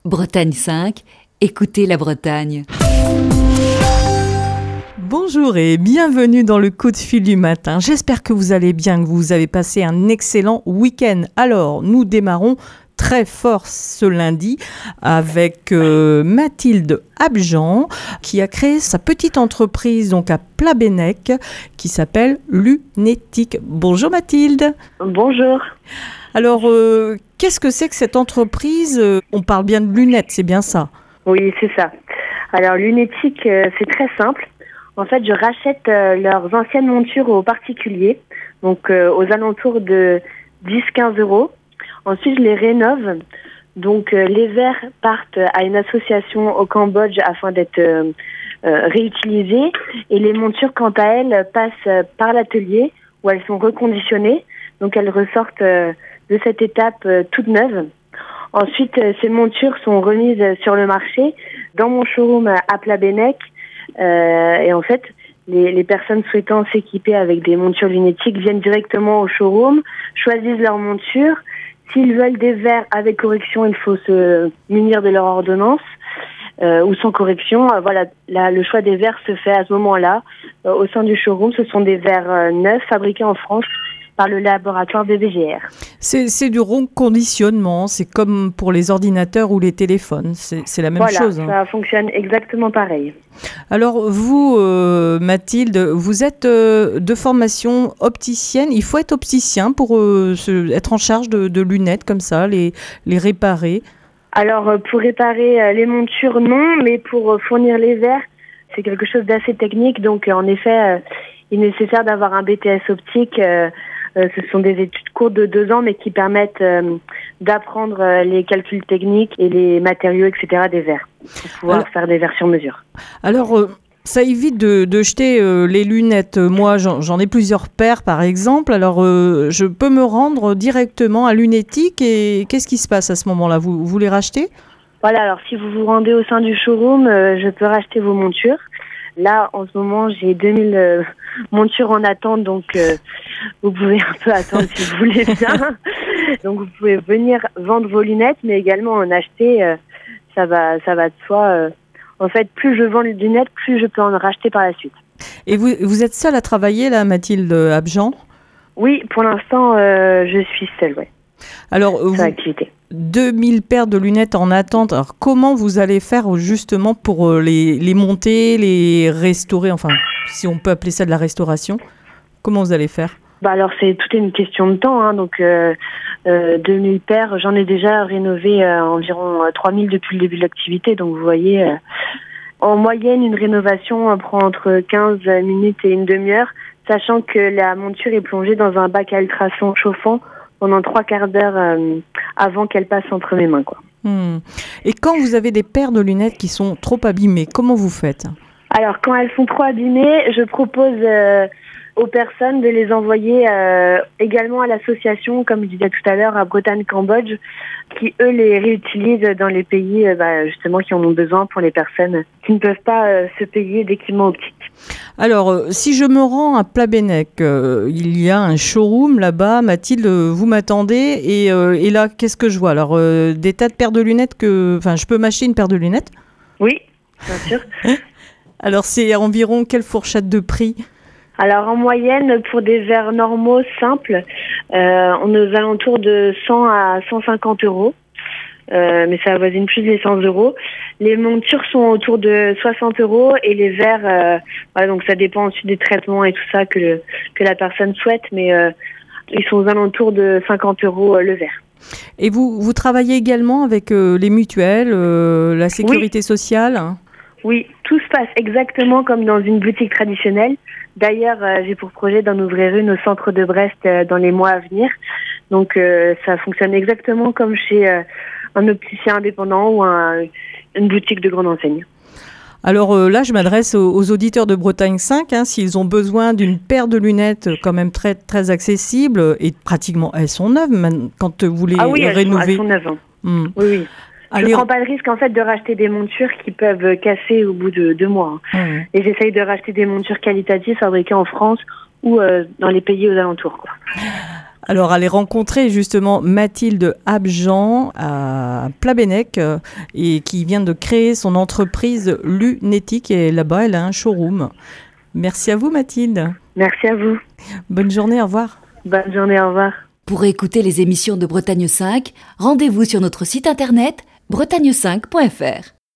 Bretagne 5, écoutez la Bretagne. Bonjour et bienvenue dans le coup de fil du matin. J'espère que vous allez bien, que vous avez passé un excellent week-end. Alors, nous démarrons très fort ce lundi avec Mathilde Abjan qui a créé sa petite entreprise donc à Plabennec qui s'appelle Lunétique. Bonjour Mathilde. Bonjour. Alors, qu'est-ce que c'est que cette entreprise ? On parle bien de lunettes, c'est bien ça ? Oui, c'est ça. Alors, Lunétique, c'est très simple. En fait, je rachète leurs anciennes montures aux particuliers, donc aux alentours de 10-15 euros. Ensuite, je les rénove. Donc, les verres partent à une association au Cambodge afin d'être réutilisés. Et les montures, quant à elles, passent par l'atelier où elles sont reconditionnées. Donc, elles ressortent de cette étape toute neuve. Ensuite, ces montures sont remises sur le marché dans mon showroom à Plabennec. Et en fait, les personnes souhaitant s'équiper avec des montures lunétiques viennent directement au showroom, choisissent leur monture. S'ils veulent des verres avec correction, il faut se munir de leur ordonnance. Ou sans correction, voilà, le choix des verres se fait à ce moment-là. Au sein du showroom, ce sont des verres neufs fabriqués en France par le laboratoire BBGR. C'est du reconditionnement, c'est comme pour les ordinateurs ou les téléphones, c'est la même chose. Voilà, ça fonctionne exactement pareil. Alors vous, Mathilde, vous êtes de formation opticienne. Il faut être opticien pour être en charge de lunettes comme ça, les réparer. Alors pour réparer les montures, non, mais pour fournir les verres, c'est quelque chose d'assez technique. Donc en effet, il est nécessaire d'avoir un BTS optique. Ce sont des études courtes de 2 ans, mais qui permettent d'apprendre les calculs techniques et les matériaux, etc. des verres, pour pouvoir faire des verres sur mesure. Alors, ça évite de jeter les lunettes. Moi, j'en ai plusieurs paires, par exemple. Alors, je peux me rendre directement à Lunétique et qu'est-ce qui se passe à ce moment-là ? Vous les rachetez ? Voilà, alors si vous vous rendez au sein du showroom, je peux racheter vos montures. Là, en ce moment, j'ai 2000 montures en attente, donc vous pouvez un peu attendre si vous voulez bien. Donc, vous pouvez venir vendre vos lunettes, mais également en acheter. Ça va de soi. En fait, plus je vends les lunettes, plus je peux en racheter par la suite. Et vous êtes seule à travailler, là, Mathilde Abjan ? Oui, pour l'instant, je suis seule, ouais. Alors, sur l'activité. 2000 paires de lunettes en attente. Alors, comment vous allez faire justement pour les monter, les restaurer, enfin, si on peut appeler ça de la restauration ? Comment vous allez faire ? Alors, tout est une question de temps. Hein, donc, 2000 paires, j'en ai déjà rénové environ 3000 depuis le début de l'activité. Donc, vous voyez, en moyenne, une rénovation prend entre 15 minutes et une demi-heure, sachant que la monture est plongée dans un bac à ultrasons chauffant pendant 3/4 d'heure avant qu'elle passe entre mes mains, quoi. Et quand vous avez des paires de lunettes qui sont trop abîmées, comment vous faites ? Alors, quand elles sont trop abîmées, je propose aux personnes de les envoyer également à l'association, comme je disais tout à l'heure, à Bretagne-Cambodge, qui, eux, les réutilisent dans les pays justement qui en ont besoin pour les personnes qui ne peuvent pas se payer d'équipements optiques. Alors, si je me rends à Plabennec, il y a un showroom là-bas. Mathilde, vous m'attendez et là, qu'est-ce que je vois ? Alors, des tas de paires de lunettes je peux m'acheter une paire de lunettes ? Oui, bien sûr. Alors, c'est environ quelle fourchette de prix ? Alors, en moyenne, pour des verres normaux simples, on est aux alentours de 100 à 150 euros. Mais ça avoisine plus les 100 euros. Les montures sont autour de 60 euros et les verres, donc ça dépend ensuite des traitements et tout ça que la personne souhaite, mais ils sont aux alentours de 50 euros le verre. Et vous travaillez également avec les mutuelles, la sécurité sociale ? Oui, tout se passe exactement comme dans une boutique traditionnelle. D'ailleurs, j'ai pour projet d'en ouvrir une au centre de Brest dans les mois à venir. Donc, ça fonctionne exactement comme chez un opticien indépendant ou une boutique de grande enseigne. Alors là, je m'adresse aux auditeurs de Bretagne 5, s'ils ont besoin d'une paire de lunettes quand même très, très accessible, et pratiquement elles sont neuves quand vous les rénovez. Elles sont neuves. Oui. Je ne prends pas le risque en fait de racheter des montures qui peuvent casser au bout de 2 mois. Et j'essaye de racheter des montures qualitatives fabriquées en France ou dans les pays aux alentours, quoi. Alors, allez rencontrer justement Mathilde Abjean à Plabennec et qui vient de créer son entreprise Lunétique et là-bas, elle a un showroom. Merci à vous, Mathilde. Merci à vous. Bonne journée, au revoir. Bonne journée, au revoir. Pour écouter les émissions de Bretagne 5, rendez-vous sur notre site internet bretagne5.fr.